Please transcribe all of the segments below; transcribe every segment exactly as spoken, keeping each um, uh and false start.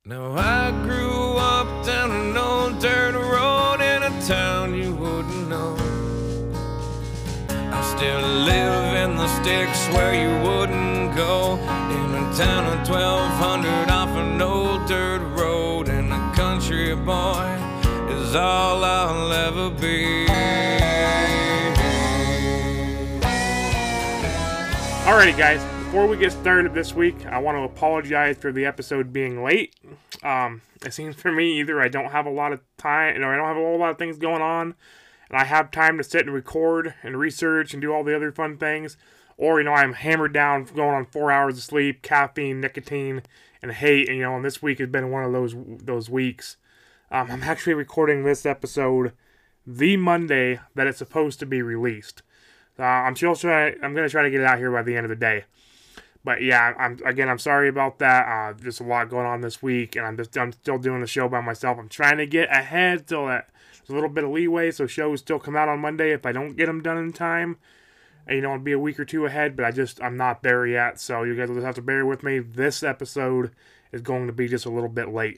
Now I grew up down an old dirt road in a town you wouldn't know. I still live in the sticks where you wouldn't go, in a town of twelve hundred off an old dirt road, and a country boy is all I'll ever be. Alrighty guys, before we get started this week, I want to apologize for the episode being late. Um, it seems for me either I don't have a lot of time, or I don't have a whole lot of things going on, and I have time to sit and record and research and do all the other fun things, or, you know, I'm hammered down going on four hours of sleep, caffeine, nicotine, and hate, and, you know, and this week has been one of those those weeks. Um, I'm actually recording this episode the Monday that it's supposed to be released. Uh, I'm still trying. I'm gonna try to get it out here by the end of the day. But yeah, I'm again. I'm sorry about that. Uh, just a lot going on this week, and I'm just I'm still doing the show by myself. I'm trying to get ahead so that there's a little bit of leeway, so shows still come out on Monday if I don't get them done in time. And, you know, it'll be a week or two ahead, but I just I'm not there yet. So you guys will just have to bear with me. This episode is going to be just a little bit late.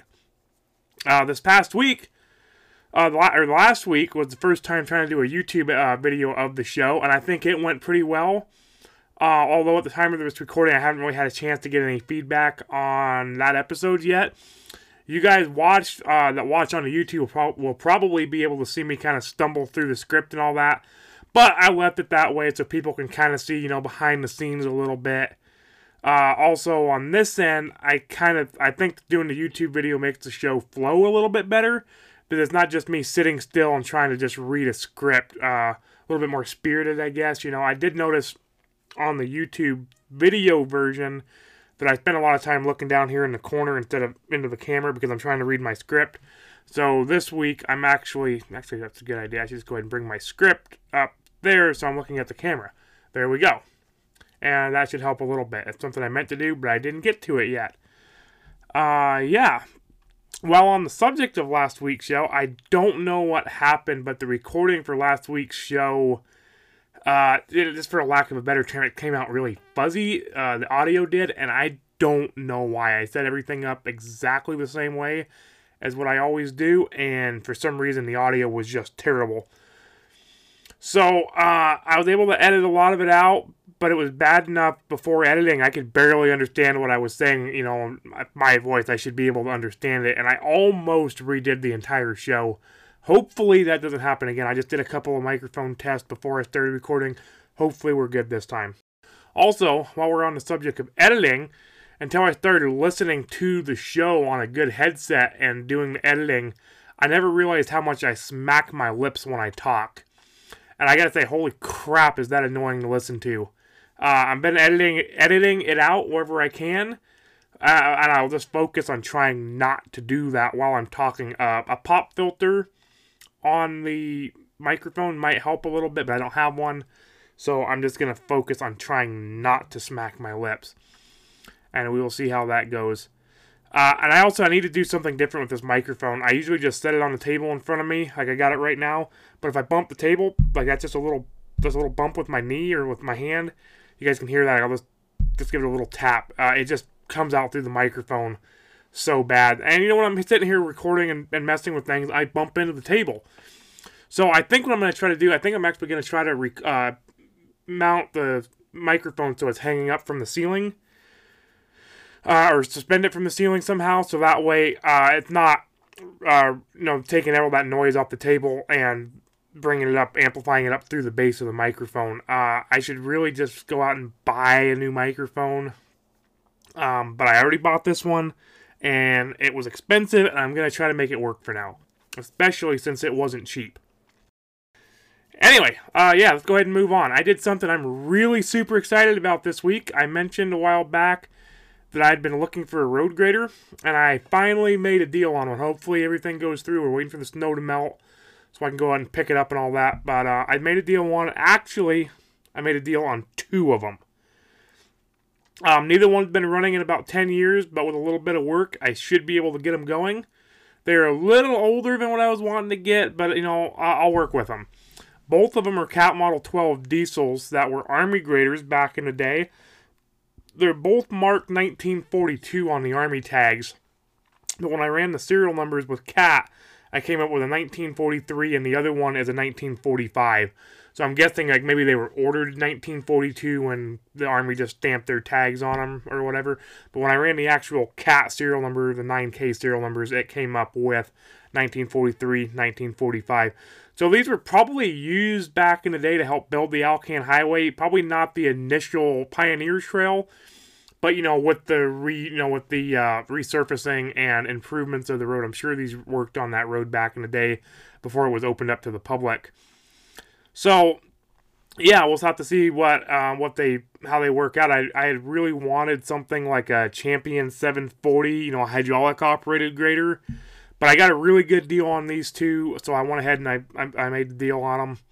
Uh, this past week. Uh, the, or last week was the first time trying to do a YouTube uh, video of the show, and I think it went pretty well. Uh, although at the time of this recording, I haven't really had a chance to get any feedback on that episode yet. You guys watch uh, that watch on the YouTube will, pro- will probably be able to see me kind of stumble through the script and all that. But I left it that way so people can kind of see, you know, behind the scenes a little bit. Uh, also on this end, I kind of I think doing the YouTube video makes the show flow a little bit better. But it's not just me sitting still and trying to just read a script. Uh, a little bit more spirited, I guess. You know, I did notice on the YouTube video version that I spent a lot of time looking down here in the corner instead of into the camera because I'm trying to read my script. So this week, I'm actually, actually that's a good idea. I should just go ahead and bring my script up there so I'm looking at the camera. There we go. And that should help a little bit. It's something I meant to do, but I didn't get to it yet. Uh, yeah. While on the subject of last week's show, I don't know what happened, but the recording for last week's show, uh, it, just for a lack of a better term, it came out really fuzzy. Uh, the audio did, and I don't know why. I set everything up exactly the same way as what I always do, and for some reason the audio was just terrible. So, uh, I was able to edit a lot of it out, but it was bad enough before editing. I could barely understand what I was saying, you know, my voice. I should be able to understand it, and I almost redid the entire show. Hopefully that doesn't happen again. I just did a couple of microphone tests before I started recording. Hopefully we're good this time. Also, while we're on the subject of editing, until I started listening to the show on a good headset and doing the editing, I never realized how much I smack my lips when I talk. And I gotta say, holy crap, is that annoying to listen to. Uh, I've been editing editing it out wherever I can, uh, and I'll just focus on trying not to do that while I'm talking. Uh, a pop filter on the microphone might help a little bit, but I don't have one, so I'm just going to focus on trying not to smack my lips, and we will see how that goes. Uh, and I also I need to do something different with this microphone. I usually just set it on the table in front of me, like I got it right now, but if I bump the table, like that's just a little, just a little bump with my knee or with my hand, you guys can hear that. I'll just, just give it a little tap. Uh, it just comes out through the microphone so bad. And you know when I'm sitting here recording and, and messing with things, I bump into the table. So I think what I'm going to try to do, I think I'm actually going to try to rec- uh, mount the microphone so it's hanging up from the ceiling. Uh, or suspend it from the ceiling somehow, so that way uh, it's not, uh, you know, taking all that noise off the table and bringing it up, amplifying it up through the base of the microphone. Uh, I should really just go out and buy a new microphone. Um, but I already bought this one, and it was expensive, and I'm going to try to make it work for now. Especially since it wasn't cheap. Anyway, uh, yeah, let's go ahead and move on. I did something I'm really super excited about this week. I mentioned a while back that I'd been looking for a road grader, and I finally made a deal on one. Hopefully everything goes through. We're waiting for the snow to melt so I can go ahead and pick it up and all that. But uh, I made a deal on one. Actually, I made a deal on two of them. Um, neither one's been running in about ten years, but with a little bit of work, I should be able to get them going. They're a little older than what I was wanting to get, but, you know, I'll work with them. Both of them are Cat Model twelve diesels that were Army graders back in the day. They're both marked nineteen forty-two on the Army tags. But when I ran the serial numbers with Cat, I came up with a nineteen forty-three, and the other one is a nineteen forty-five. So I'm guessing like maybe they were ordered in nineteen forty-two and the Army just stamped their tags on them or whatever. But when I ran the actual Cat serial number, the nine K serial numbers, it came up with nineteen forty-three, nineteen forty-five. So these were probably used back in the day to help build the Alcan Highway. Probably not the initial Pioneer Trail, but you know, with the re, you know, with the uh, resurfacing and improvements of the road, I'm sure these worked on that road back in the day before it was opened up to the public. So, yeah, we'll have to see what uh, what they how they work out. I I had really wanted something like a Champion seven forty, you know, a hydraulic operated grader, but I got a really good deal on these two, so I went ahead and I I, I made the deal on them.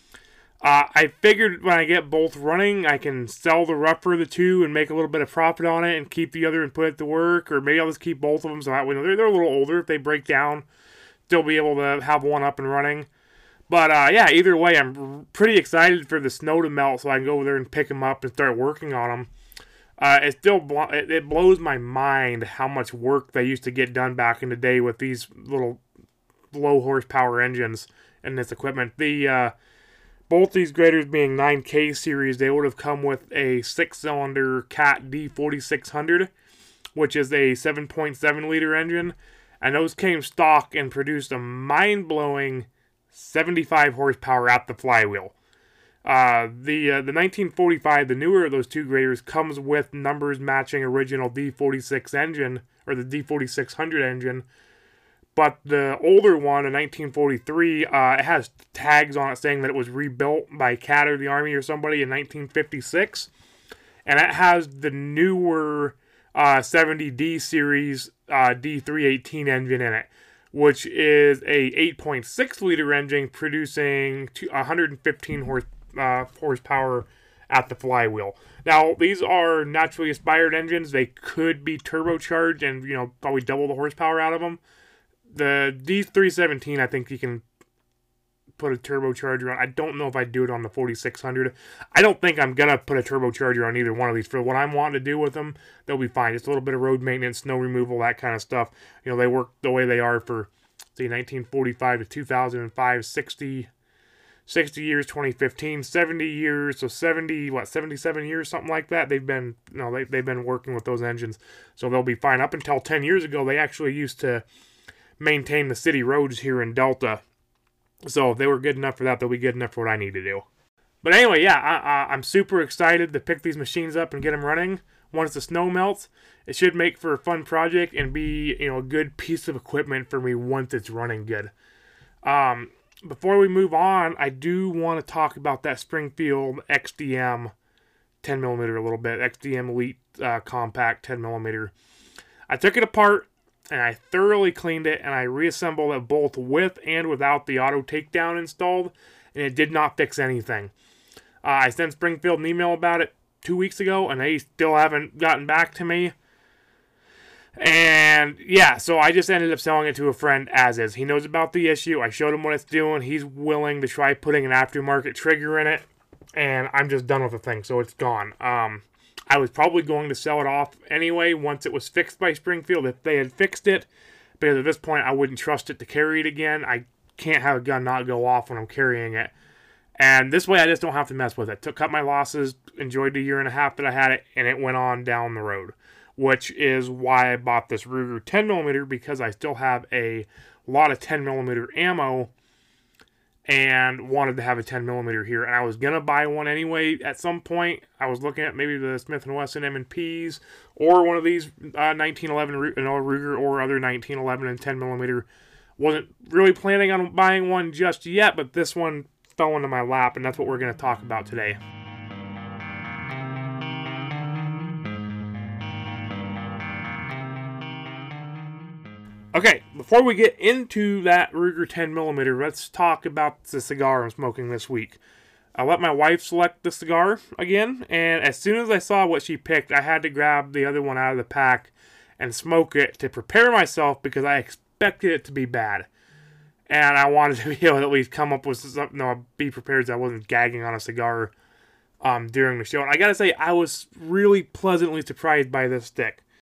Uh, I figured when I get both running, I can sell the rougher of the two and make a little bit of profit on it and keep the other and put it to work, or maybe I'll just keep both of them so that way they're they're a little older. If they break down, still be able to have one up and running. But, uh, yeah, either way, I'm pretty excited for the snow to melt so I can go over there and pick them up and start working on them. Uh, it still bl- it, it blows my mind how much work they used to get done back in the day with these little low horsepower engines and this equipment. The uh, both these graders being nine K series, they would have come with a six-cylinder Cat D forty-six hundred, which is a seven point seven liter engine. And those came stock and produced a mind-blowing seventy-five horsepower at the flywheel. Uh, the uh, the nineteen forty-five, the newer of those two graders, comes with numbers matching original D forty-six engine, or the D forty-six hundred engine. But the older one, the nineteen forty-three, uh, it has tags on it saying that it was rebuilt by Cat or the Army or somebody in nineteen fifty-six. And it has the newer uh, seventy D series uh, D three eighteen engine in it, which is a eight point six liter engine producing one hundred fifteen horse, uh, horsepower at the flywheel. Now, these are naturally aspired engines. They could be turbocharged and, you know, probably double the horsepower out of them. The D three seventeen, I think you can put a turbocharger on. I don't know if I'd do it on the forty-six hundred. I don't think I'm going to put a turbocharger on either one of these. For what I'm wanting to do with them, they'll be fine. Just a little bit of road maintenance, snow removal, that kind of stuff. You know, they work the way they are for, say, nineteen forty-five to two thousand five, sixty, sixty years, twenty fifteen, seventy years, so seventy, what, seventy-seven years, something like that. They've been, you know, they, they've been working with those engines, so they'll be fine. Up until ten years ago, they actually used to maintain the city roads here in Delta. So if they were good enough for that, they'll be good enough for what I need to do. But anyway, yeah, I, I, I'm super excited to pick these machines up and get them running. Once the snow melts, it should make for a fun project and be, you know, a good piece of equipment for me once it's running good. Um, before we move on, I do want to talk about that Springfield X D M ten millimeter a little bit. X D M Elite uh, Compact ten millimeter. I took it apart and I thoroughly cleaned it, and I reassembled it both with and without the auto takedown installed, and it did not fix anything. Uh, I sent Springfield an email about it two weeks ago, and they still haven't gotten back to me. And yeah, so I just ended up selling it to a friend as is. He knows about the issue. I showed him what it's doing. He's willing to try putting an aftermarket trigger in it, and I'm just done with the thing, so it's gone. Um... I was probably going to sell it off anyway once it was fixed by Springfield if they had fixed it, because at this point I wouldn't trust it to carry it again. I can't have a gun not go off when I'm carrying it. And this way I just don't have to mess with it. Took cut my losses, enjoyed the year and a half that I had it, and it went on down the road. Which is why I bought this Ruger ten millimeter, because I still have a lot of ten millimeter ammo and wanted to have a ten millimeter here, and I was gonna buy one anyway at some point. I was looking at maybe the Smith and Wesson M and Ps or one of these uh, nineteen eleven you know, Ruger or other nineteen eleven and ten millimeter. Wasn't really planning on buying one just yet, but this one fell into my lap, and that's what we're going to talk about today. Okay, before we get into that Ruger ten millimeter, let's talk about the cigar I'm smoking this week. I let my wife select the cigar again, and as soon as I saw what she picked, I had to grab the other one out of the pack and smoke it to prepare myself, because I expected it to be bad. And I wanted to be able to at least come up with something, you know, be prepared so I wasn't gagging on a cigar um, during the show. And I gotta say, I was really pleasantly surprised by this stick.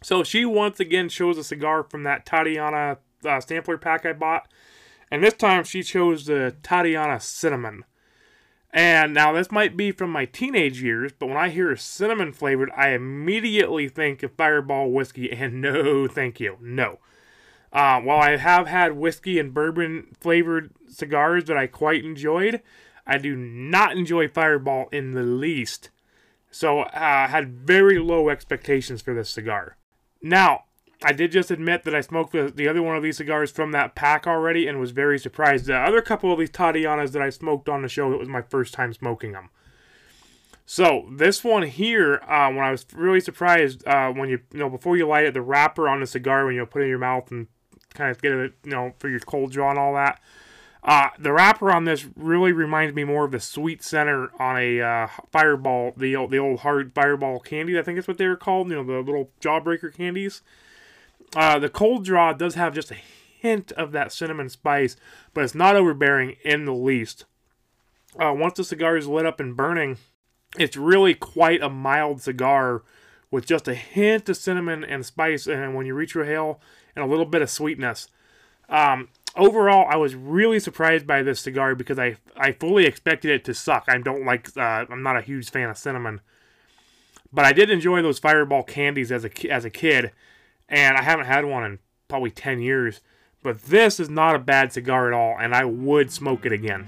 So she once again chose a cigar from that Tatiana uh, sampler pack I bought. And this time she chose the Tatiana Cinnamon. And now this might be from my teenage years, but when I hear cinnamon flavored, I immediately think of Fireball whiskey, and no thank you, no. Uh, while I have had whiskey and bourbon flavored cigars that I quite enjoyed, I do not enjoy Fireball in the least. So uh, I had very low expectations for this cigar. Now, I did just admit that I smoked the, the other one of these cigars from that pack already and was very surprised. The other couple of these Tatianas that I smoked on the show, it was my first time smoking them. So, this one here, uh, when I was really surprised, uh, when you, you know, before you light it, the wrapper on the cigar, when you put it in your mouth and kind of get it, you know, for your cold draw and all that, uh, the wrapper on this really reminds me more of the sweet center on a uh, Fireball, the old, the old hard Fireball candy, I think that's what they were called, you know, the little jawbreaker candies. Uh, the cold draw does have just a hint of that cinnamon spice, but it's not overbearing in the least. Uh, once the cigar is lit up and burning, it's really quite a mild cigar with just a hint of cinnamon and spice, and when you reach your hail, and a little bit of sweetness. Um, overall, I was really surprised by this cigar because I I fully expected it to suck. I don't like, uh, I'm not a huge fan of cinnamon, but I did enjoy those Fireball candies as a as a kid. And I haven't had one in probably ten years. But this is not a bad cigar at all, and I would smoke it again.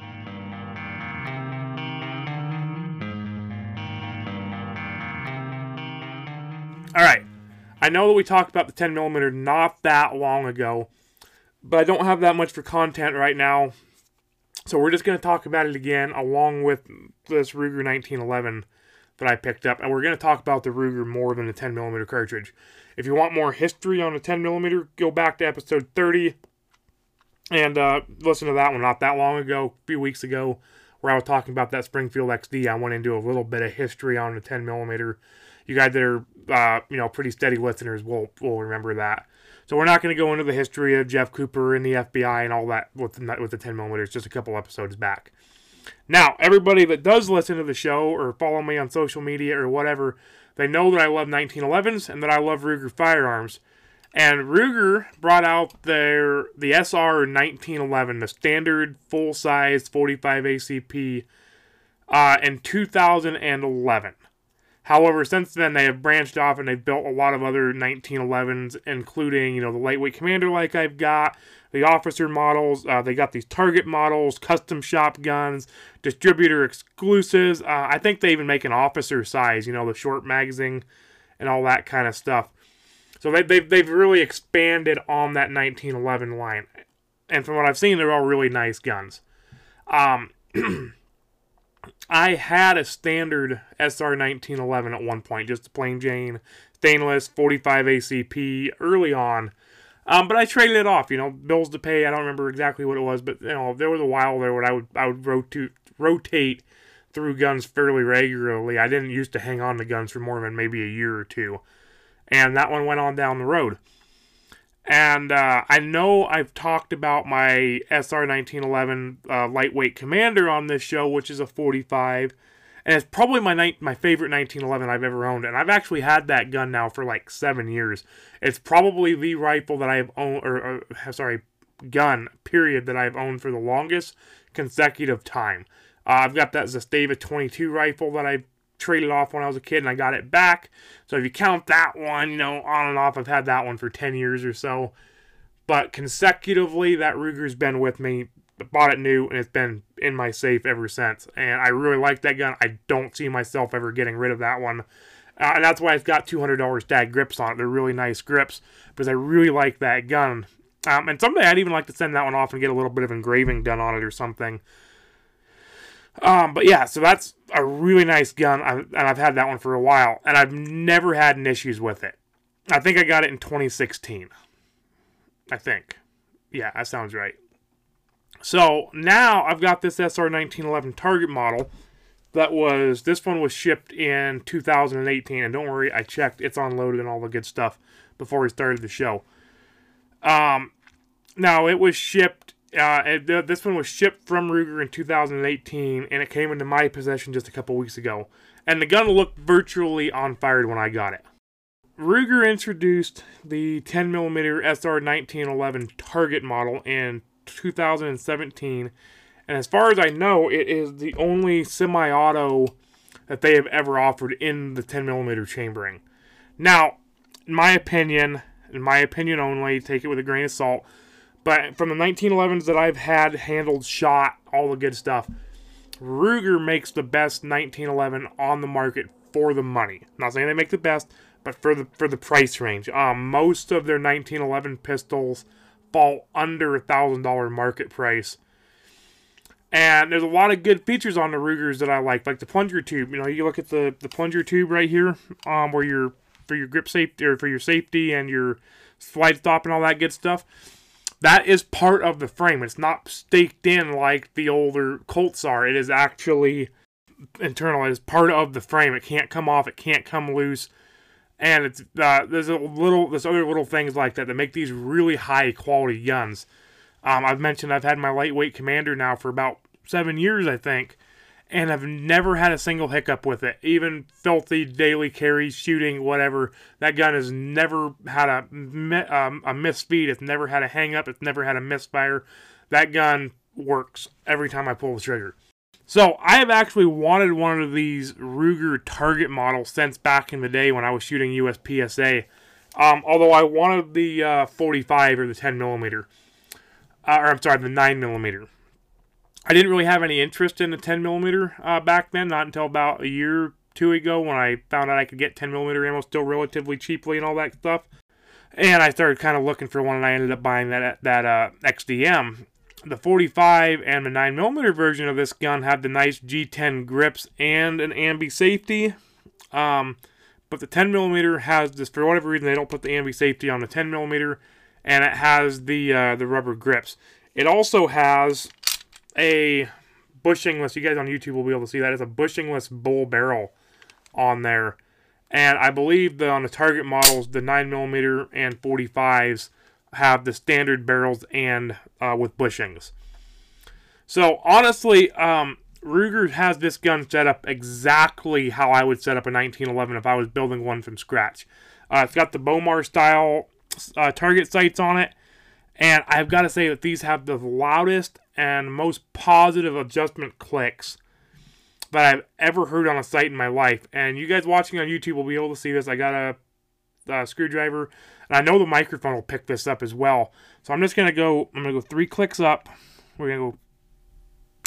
Alright, I know that we talked about the ten millimeter not that long ago, but I don't have that much for content right now. So we're just going to talk about it again, along with this Ruger nineteen eleven that I picked up. And we're going to talk about the Ruger more than the ten millimeter cartridge. If you want more history on the ten millimeter, go back to episode thirty and uh, listen to that one not that long ago, a few weeks ago, where I was talking about that Springfield X D. I went into a little bit of history on the ten millimeter. You guys that are uh, you know, pretty steady listeners will, will remember that. So we're not going to go into the history of Jeff Cooper and the F B I and all that with the, with the ten millimeter. It's just a couple episodes back. Now, everybody that does listen to the show or follow me on social media or whatever, they know that I love nineteen elevens and that I love Ruger firearms. And Ruger brought out their the S R nineteen eleven, the standard full-size forty-five A C P, uh, in two thousand eleven. However, since then they have branched off and they've built a lot of other nineteen elevens, including, you know, the lightweight commander like I've got, the officer models, uh, they got these target models, custom shop guns, distributor exclusives. Uh, I think they even make an officer size, you know, the short magazine and all that kind of stuff. So they, they've, they've really expanded on that nineteen eleven line. And from what I've seen, they're all really nice guns. Um, I had a standard S R nineteen eleven at one point, just a plain Jane, stainless, forty-five A C P early on. Um, but I traded it off, you know, bills to pay. I don't remember exactly what it was, but, you know, there was a while there where I would I would rotate, rotate through guns fairly regularly. I didn't used to hang on to guns for more than maybe a year or two. And that one went on down the road. And uh, I know I've talked about my S R nineteen eleven uh, lightweight commander on this show, which is a forty-five. And it's probably my ni- my favorite nineteen eleven I've ever owned. And I've actually had that gun now for like seven years. It's probably the rifle that I've owned, or, or sorry, gun, period, that I've owned for the longest consecutive time. Uh, I've got that Zastava twenty-two rifle that I traded off when I was a kid, and I got it back. So if you count that one, you know, on and off, I've had that one for ten years or so. But consecutively, that Ruger's been with me. I bought it new, and it's been in my safe ever since. And I really like that gun. I don't see myself ever getting rid of that one. Uh, and that's why it's got two hundred dollars tag grips on it. They're really nice grips, because I really like that gun. Um, and someday I'd even like to send that one off and get a little bit of engraving done on it or something. Um, but yeah, so that's a really nice gun, I, and I've had that one for a while, and I've never had any issues with it. I think I got it in twenty sixteen. I think. Yeah, that sounds right. So now I've got this S R nineteen eleven Target model that was, this one was shipped in two thousand eighteen, and don't worry, I checked, it's unloaded and all the good stuff before we started the show. Um, now it was shipped, uh, it, uh, this one was shipped from Ruger in two thousand eighteen, and it came into my possession just a couple weeks ago. And the gun looked virtually on fire when I got it. Ruger introduced the ten millimeter S R nineteen eleven Target model in two thousand seventeen, and as far as I know, it is the only semi-auto that they have ever offered in the ten millimeter chambering. Now, in my opinion, in my opinion only, take it with a grain of salt, but from the nineteen elevens that I've had, handled, shot, all the good stuff, Ruger makes the best nineteen eleven on the market for the money. I'm not saying they make the best, but for the for the price range. Um, most of their nineteen eleven pistols fall under a thousand dollar market price. And there's a lot of good features on the Rugers that I like, like the plunger tube. You know, you look at the, the plunger tube right here, um, where you're for your grip safety or for your safety and your slide stop and all that good stuff. That is part of the frame. It's not staked in like the older Colts are. It is actually internal. It is part of the frame. It can't come off. It can't come loose. And it's uh, there's a little there's other little things like that that make these really high quality guns. Um, I've mentioned I've had my lightweight Commander now for about seven years, I think, and I've never had a single hiccup with it. Even filthy daily carries, shooting, whatever. That gun has never had a um, a misfeed. It's never had a hang up. It's never had a misfire. That gun works every time I pull the trigger. So I have actually wanted one of these Ruger Target models since back in the day when I was shooting U S P S A. Um, although I wanted the uh, forty-five or the ten millimeter. Uh, or I'm sorry, the nine millimeter. I didn't really have any interest in the ten millimeter uh, back then, not until about a year or two ago when I found out I could get ten millimeter ammo still relatively cheaply and all that stuff. And I started kind of looking for one, and I ended up buying that that uh, X D M. The forty-five and the nine millimeter version of this gun had the nice G ten grips and an ambi safety. Um, but the ten millimeter has this, for whatever reason, they don't put the ambi safety on the ten millimeter, and it has the uh, the rubber grips. It also has a bushingless, you guys on YouTube will be able to see that, it's a bushingless bull barrel on there. And I believe that on the Target models, the nine millimeter and forty-fives have the standard barrels and uh, with bushings. So honestly, um, Ruger has this gun set up exactly how I would set up a nineteen eleven if I was building one from scratch. Uh, it's got the Bomar style uh, target sights on it, and I've got to say that these have the loudest and most positive adjustment clicks that I've ever heard on a sight in my life. And you guys watching on YouTube will be able to see this. I got a, a screwdriver, and I know the microphone will pick this up as well. So I'm just going to go, I'm going to go three clicks up. We're going to go,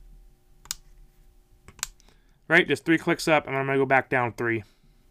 right, just three clicks up, and I'm going to go back down three.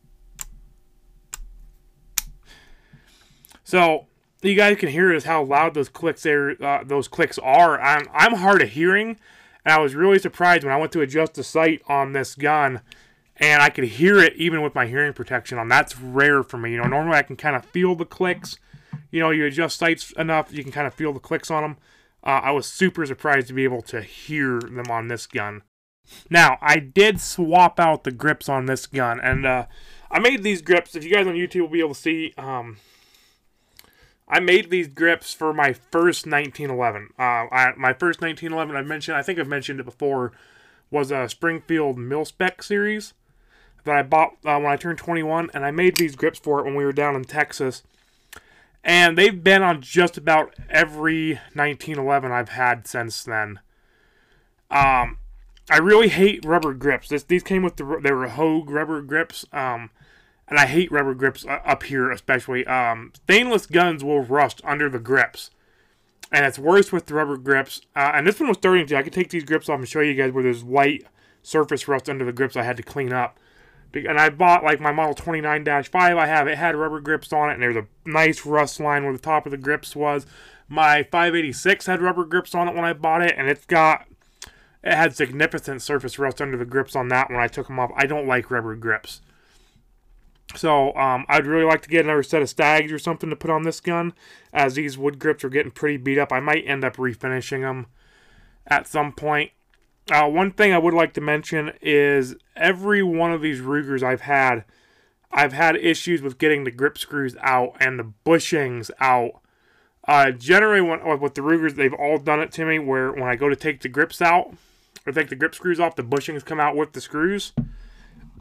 So you guys can hear is how loud those clicks are. Uh, those clicks are. I'm I'm hard of hearing, and I was really surprised when I went to adjust the sight on this gun, and I could hear it even with my hearing protection on. That's rare for me. You know, normally I can kind of feel the clicks. You know, you adjust sights enough, you can kind of feel the clicks on them. Uh, I was super surprised to be able to hear them on this gun. Now, I did swap out the grips on this gun, and uh, I made these grips. If you guys on YouTube will be able to see. Um, I made these grips for my first nineteen eleven. Uh, I, my first nineteen eleven, I mentioned, I think I've mentioned it before, was a Springfield Mil-Spec series that I bought uh, when I turned twenty-one, and I made these grips for it when we were down in Texas. And they've been on just about every nineteen eleven I've had since then. Um, I really hate rubber grips. This, these came with the they were Hogue rubber grips. Um, And I hate rubber grips up here especially. Um, stainless guns will rust under the grips. And it's worse with the rubber grips. Uh, and this one was starting to. I could take these grips off and show you guys where there's light surface rust under the grips I had to clean up. And I bought like my Model twenty-nine dash five I have. It had rubber grips on it. And there's a nice rust line where the top of the grips was. My five eighty-six had rubber grips on it when I bought it. And it's got. It had significant surface rust under the grips on that when I took them off. I don't like rubber grips. So, um, I'd really like to get another set of Stags or something to put on this gun, as these wood grips are getting pretty beat up. I might end up refinishing them at some point. Uh, one thing I would like to mention is every one of these Rugers I've had, I've had issues with getting the grip screws out and the bushings out. Uh, generally, when, with the Rugers, they've all done it to me, where when I go to take the grips out, or take the grip screws off, the bushings come out with the screws.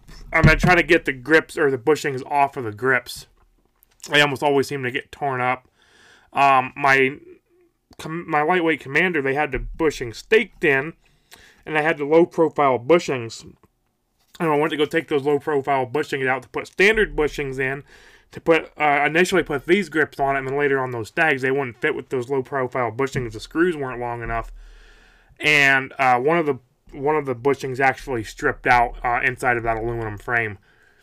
I'm going to try to get the grips or the bushings off of the grips. They almost always seem to get torn up. Um, my my lightweight Commander, they had the bushing staked in, and I had the low-profile bushings. And I went to go take those low-profile bushings out to put standard bushings in, to put uh, initially put these grips on it, and then later on those stags, they wouldn't fit with those low-profile bushings. The screws weren't long enough, and uh, one of the one of the bushings actually stripped out uh, inside of that aluminum frame.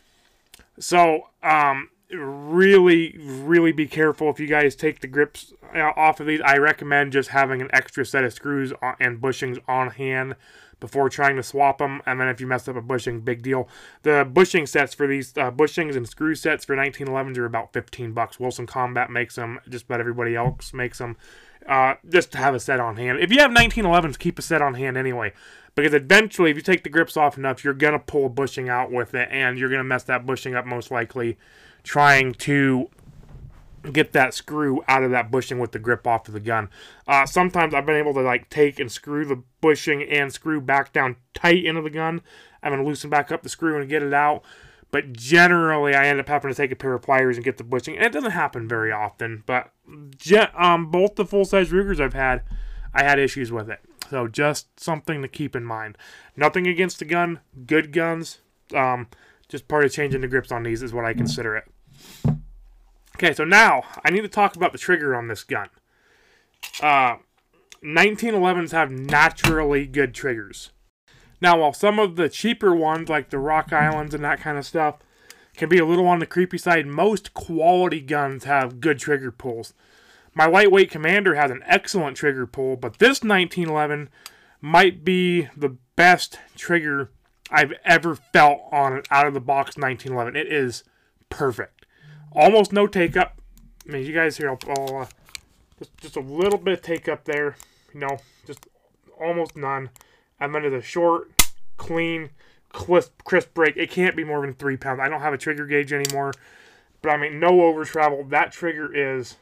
So, um, really, really be careful if you guys take the grips off of these. I recommend just having an extra set of screws and bushings on hand before trying to swap them. And then if you mess up a bushing, big deal. The bushing sets for these uh, bushings and screw sets for nineteen elevens are about fifteen bucks. Wilson Combat makes them. Just about everybody else makes them. Uh, just to have a set on hand. If you have nineteen elevens, keep a set on hand anyway. Because eventually, if you take the grips off enough, you're going to pull a bushing out with it, and you're going to mess that bushing up most likely trying to get that screw out of that bushing with the grip off of the gun. Uh, sometimes I've been able to like take and screw the bushing and screw back down tight into the gun. I'm going to loosen back up the screw and get it out. But generally, I end up having to take a pair of pliers and get the bushing. And it doesn't happen very often. But um, both the full-size Rugers I've had, I had issues with it. So just something to keep in mind. Nothing against the gun. Good guns. Um, just part of changing the grips on these is what I consider it. Okay, so now I need to talk about the trigger on this gun. Uh, nineteen elevens have naturally good triggers. Now, while some of the cheaper ones, like the Rock Islands and that kind of stuff, can be a little on the creepy side, most quality guns have good trigger pulls. My lightweight Commander has an excellent trigger pull, but this nineteen eleven might be the best trigger I've ever felt on an out-of-the-box nineteen eleven. It is perfect. Almost no take-up. I mean, you guys here, I'll, I'll uh, just, just a little bit of take-up there. You know, just almost none. And then it's a short, clean, crisp, crisp break. It can't be more than three pounds. I don't have a trigger gauge anymore. But, I mean, no over travel. That trigger is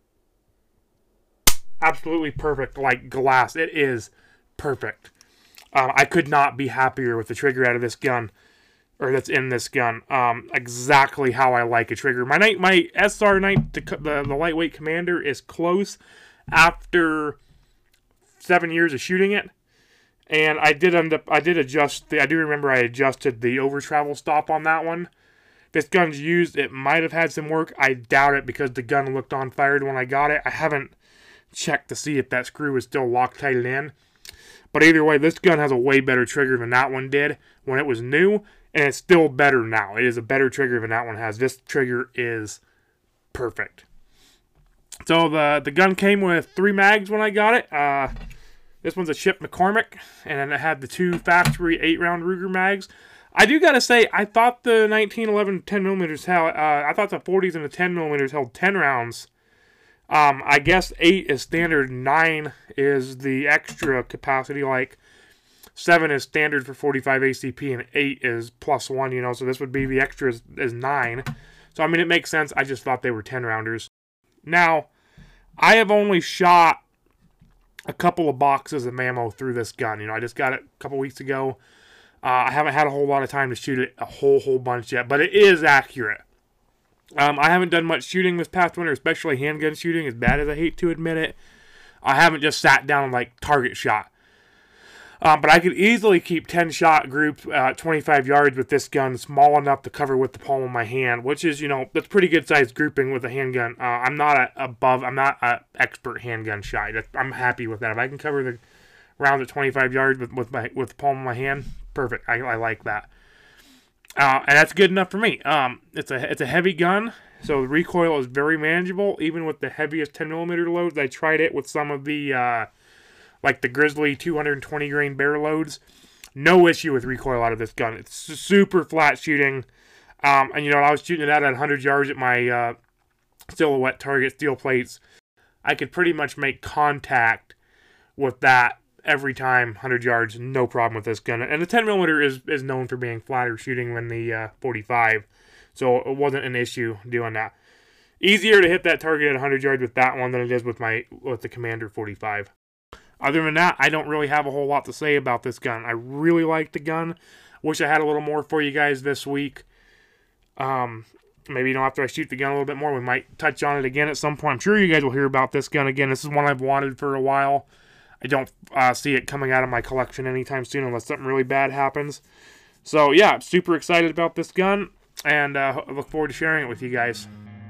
absolutely perfect, like glass. It is perfect. Um, I could not be happier with the trigger out of this gun, or that's in this gun. Um, exactly how I like a trigger. My my S R nine, the, the, the lightweight Commander, is close after seven years of shooting it. And I did end up, I did adjust, the, I do remember I adjusted the over travel stop on that one. This gun's used, it might have had some work. I doubt it because the gun looked on fired when I got it. I haven't checked to see if that screw is still Loctited in. But either way, this gun has a way better trigger than that one did when it was new. And it's still better now. It is a better trigger than that one has. This trigger is perfect. So the, the gun came with three mags when I got it. Uh... This one's a Chip McCormick, and then it had the two factory eight round Ruger mags. I do gotta say, I thought the nineteen eleven ten millimeters held, uh, I thought the forties and the ten millimeters held ten rounds. Um, I guess eight is standard, nine is the extra capacity, like seven is standard for forty-five A C P, and eight is plus one, you know, so this would be the extra is, is nine. So, I mean, it makes sense. I just thought they were ten rounders. Now, I have only shot a couple of boxes of ammo through this gun. You know, I just got it a couple weeks ago. Uh, I haven't had a whole lot of time to shoot it a whole, whole bunch yet, but it is accurate. Um, I haven't done much shooting this past winter, especially handgun shooting, as bad as I hate to admit it. I haven't just sat down and, like, target shot. Um, but I could easily keep ten shot groups uh, twenty-five yards with this gun, small enough to cover with the palm of my hand, which is, you know, that's pretty good sized grouping with a handgun. Uh, I'm not a, above, I'm not an expert handgun shot. I'm happy with that. If I can cover the rounds at twenty-five yards with with, my, with the palm of my hand, perfect. I, I like that. Uh, and that's good enough for me. Um, it's a it's a heavy gun, so the recoil is very manageable, even with the heaviest ten millimeter loads. I tried it with some of the uh, like the Grizzly two hundred twenty grain bear loads. No issue with recoil out of this gun. It's super flat shooting. Um, and, you know, I was shooting it out at one hundred yards at my uh, silhouette target steel plates. I could pretty much make contact with that every time, one hundred yards, no problem with this gun. And the ten millimeter is, is known for being flatter shooting than the uh, forty-five. So it wasn't an issue doing that. Easier to hit that target at one hundred yards with that one than it is with my with the Commander forty-five. Other than that, I don't really have a whole lot to say about this gun. I really like the gun. Wish I had a little more for you guys this week. Um, maybe, you know, after I shoot the gun a little bit more, we might touch on it again at some point. I'm sure you guys will hear about this gun again. This is one I've wanted for a while. I don't uh, see it coming out of my collection anytime soon unless something really bad happens. So, yeah, super excited about this gun, and uh, look forward to sharing it with you guys.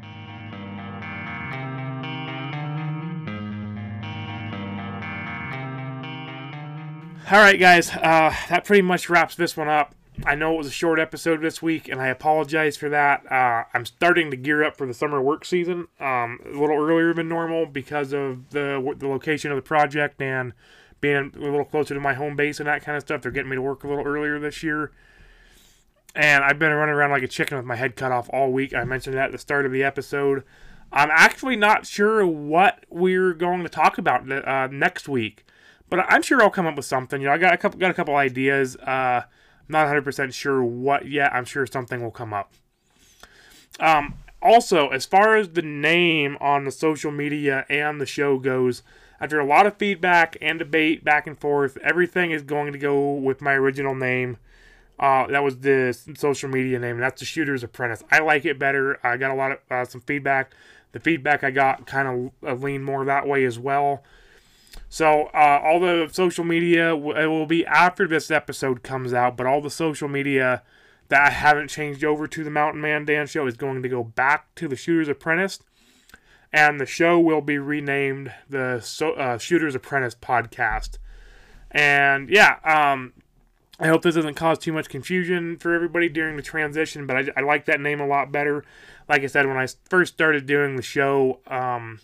Alright guys, uh, that pretty much wraps this one up. I know it was a short episode this week, and I apologize for that. Uh, I'm starting to gear up for the summer work season um, a little earlier than normal because of the the location of the project and being a little closer to my home base and that kind of stuff. They're getting me to work a little earlier this year. And I've been running around like a chicken with my head cut off all week. I mentioned that at the start of the episode. I'm actually not sure what we're going to talk about uh, next week. But I'm sure I'll come up with something. You know, I got a couple, got a couple ideas. Uh, not one hundred percent sure what yet. I'm sure something will come up. Um, also, as far as the name on the social media and the show goes, after a lot of feedback and debate back and forth, everything is going to go with my original name. Uh, that was the social media name. And that's The Shooter's Apprentice. I like it better. I got a lot of uh, some feedback. The feedback I got kind of uh, leaned more that way as well. So, uh, all the social media, it will be after this episode comes out, but all the social media that I haven't changed over to the Mountain Man Dan Show is going to go back to the Shooter's Apprentice, and the show will be renamed the so, uh, Shooter's Apprentice Podcast. And, yeah, um, I hope this doesn't cause too much confusion for everybody during the transition, but I, I like that name a lot better. Like I said, when I first started doing the show, um...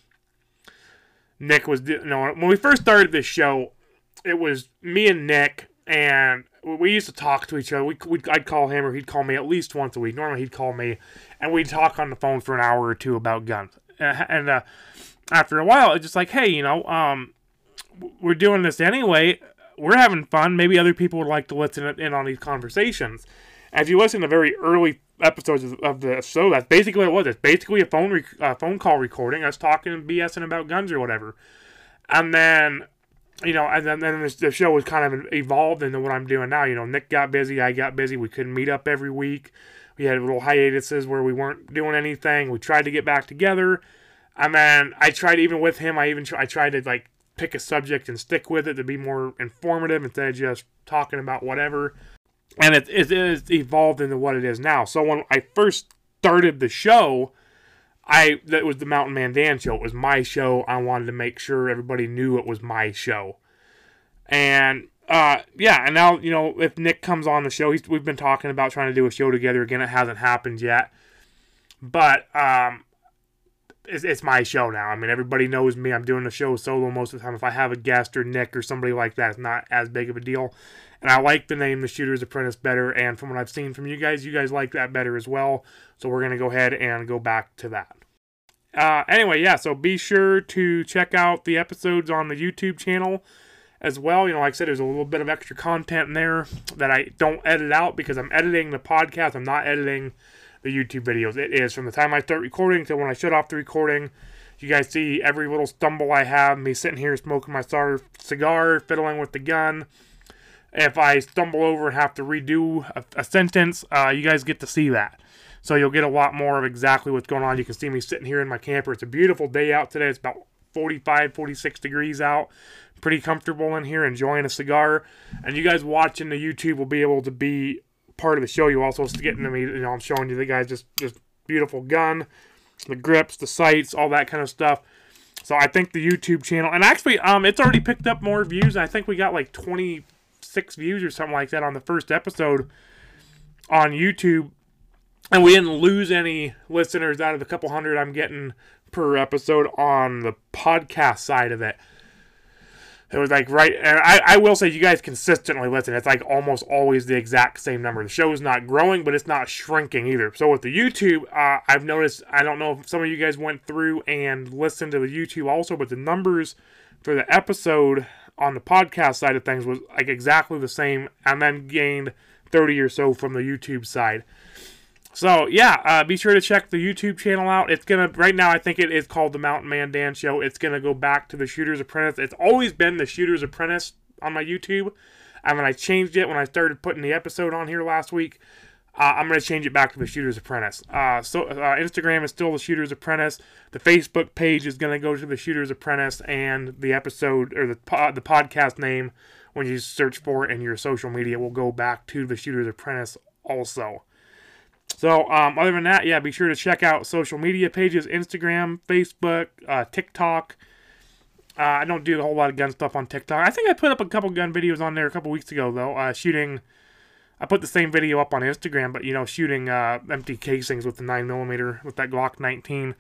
Nick was, you know, when we first started this show, it was me and Nick, and we used to talk to each other. We, we'd, I'd call him, or he'd call me at least once a week. Normally, he'd call me, and we'd talk on the phone for an hour or two about guns. And uh, after a while, it's just like, hey, you know, um, we're doing this anyway. We're having fun. Maybe other people would like to listen in on these conversations. And if you listen to very early episodes of the show, that's basically what it was. It's basically a phone rec- uh, phone call recording, us talking and BSing about guns or whatever. And then, you know, and then, then the show was kind of evolved into what I'm doing now. You know, Nick got busy, I got busy. We couldn't meet up every week. We had little hiatuses where we weren't doing anything. We tried to get back together. And then I tried, even with him, I even try, I tried to, like, pick a subject and stick with it to be more informative instead of just talking about whatever. And it, it is evolved into what it is now. So when I first started the show, I that was the Mountain Man Dan Show. It was my show. I wanted to make sure everybody knew it was my show. And, uh, yeah, and now, you know, if Nick comes on the show, he's, we've been talking about trying to do a show together again. It hasn't happened yet. But, um, it's, it's my show now. I mean, everybody knows me. I'm doing the show solo most of the time. If I have a guest or Nick or somebody like that, it's not as big of a deal. And I like the name The Shooter's Apprentice better, and from what I've seen from you guys, you guys like that better as well. So we're going to go ahead and go back to that. Uh, anyway, yeah, so be sure to check out the episodes on the YouTube channel as well. You know, like I said, there's a little bit of extra content in there that I don't edit out because I'm editing the podcast. I'm not editing the YouTube videos. It is from the time I start recording to when I shut off the recording. You guys see every little stumble I have, me sitting here smoking my cigar, fiddling with the gun. If I stumble over and have to redo a, a sentence, uh, you guys get to see that. So you'll get a lot more of exactly what's going on. You can see me sitting here in my camper. It's a beautiful day out today. It's about forty-five, forty-six degrees out. Pretty comfortable in here, enjoying a cigar. And you guys watching the YouTube will be able to be part of the show. You also get to me, you know, I'm showing you the guys just, just beautiful gun, the grips, the sights, all that kind of stuff. So I think the YouTube channel, and actually, um, it's already picked up more views. I think we got like twenty-six views or something like that on the first episode on YouTube. And we didn't lose any listeners out of the couple hundred I'm getting per episode on the podcast side of it. It was like right, and I, I will say you guys consistently listen. It's like almost always the exact same number. The show is not growing, but it's not shrinking either. So with the YouTube, uh, I've noticed, I don't know if some of you guys went through and listened to the YouTube also, but the numbers for the episode on the podcast side of things was like exactly the same, and then gained thirty or so from the YouTube side. So, yeah, uh, be sure to check the YouTube channel out. It's going to, right now, I think it is called the Mountain Man Dan Show. It's going to go back to the Shooter's Apprentice. It's always been the Shooter's Apprentice on my YouTube. And then I changed it when I started putting the episode on here last week. Uh, I'm going to change it back to the Shooter's Apprentice. Uh, so uh, Instagram is still the Shooter's Apprentice. The Facebook page is going to go to the Shooter's Apprentice, and the episode or the po- the podcast name, when you search for it in your social media, will go back to the Shooter's Apprentice also. So um, other than that, yeah, be sure to check out social media pages: Instagram, Facebook, uh, TikTok. Uh, I don't do a whole lot of gun stuff on TikTok. I think I put up a couple gun videos on there a couple weeks ago though, uh, shooting. I put the same video up on Instagram, but, you know, shooting uh, empty casings with the nine millimeter, with that Glock nineteen.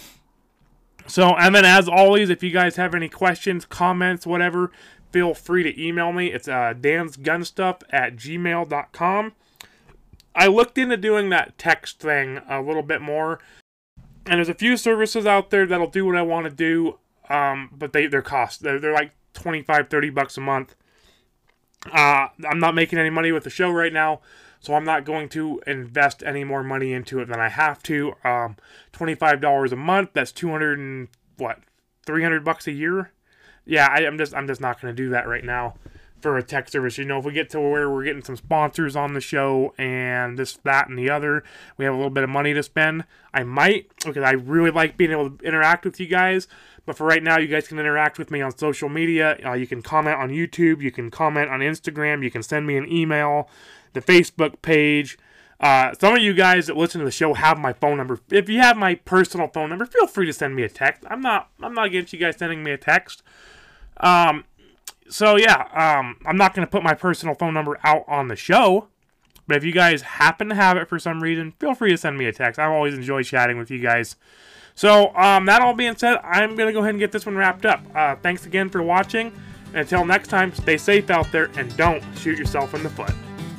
So, and then as always, if you guys have any questions, comments, whatever, feel free to email me. It's uh, dansgunstuff at gmail dot com. I looked into doing that text thing a little bit more, and there's a few services out there that'll do what I want to do, um, but they, they're cost. They're, they're like twenty-five, thirty bucks a month. Uh, I'm not making any money with the show right now, so I'm not going to invest any more money into it than I have to. Um, twenty-five dollars a month, that's two hundred and, what, three hundred bucks a year? Yeah, I, I'm just I'm just not going to do that right now for a tech service. You know, if we get to where we're getting some sponsors on the show and this, that, and the other, we have a little bit of money to spend, I might, because I really like being able to interact with you guys. But for right now, you guys can interact with me on social media. Uh, you can comment on YouTube. You can comment on Instagram. You can send me an email. The Facebook page. Uh, some of you guys that listen to the show have my phone number. If you have my personal phone number, feel free to send me a text. I'm not. I'm not against you guys sending me a text. Um. So yeah. Um. I'm not going to put my personal phone number out on the show. But if you guys happen to have it for some reason, feel free to send me a text. I always enjoy chatting with you guys. So, um, that all being said, I'm going to go ahead and get this one wrapped up. Uh, thanks again for watching. And until next time, stay safe out there and don't shoot yourself in the foot.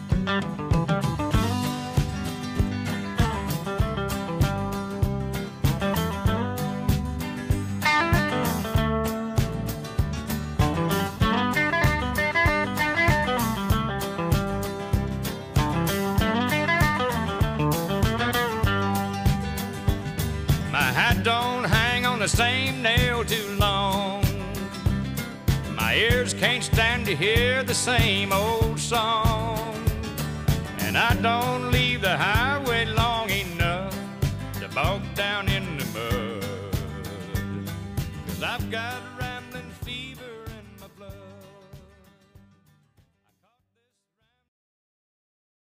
Don't hang on the same nail too long. My ears can't stand to hear the same old song. And I don't leave the highway long enough to bog down in the mud. 'Cause I've got